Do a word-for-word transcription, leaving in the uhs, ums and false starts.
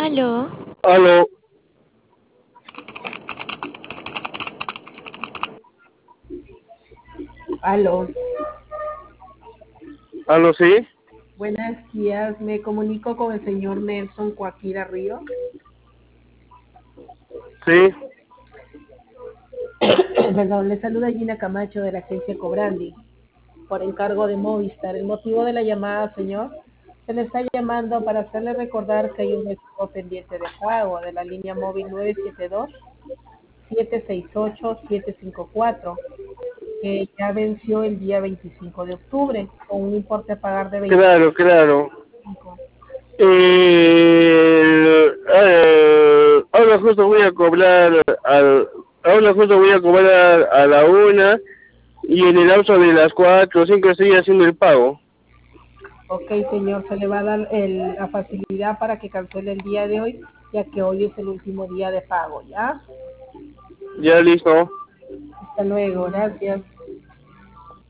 Aló. Aló, Aló, aló, sí, buenos días. Me comunico con el señor Nelson Coaquira Ríos. sí, Perdón, le saluda Gina Camacho de la agencia Cobrandi por encargo de Movistar. El motivo de la llamada, señor, se le está llamando para hacerle recordar que hay un recibo pendiente de pago de la línea móvil nueve siete dos, siete seis ocho, siete cinco cuatro, que ya venció el día veinticinco de octubre con un importe a pagar de claro, claro. veinticinco. Eh, eh, ahora justo voy a cobrar al, ahora justo voy a cobrar a la una y en el lapso de las cuatro o cinco estoy haciendo el pago. Ok, señor, se le va a dar el- la facilidad para que cancele el día de hoy, ya que hoy es el último día de pago, ¿ya? Ya listo. Hasta luego, gracias.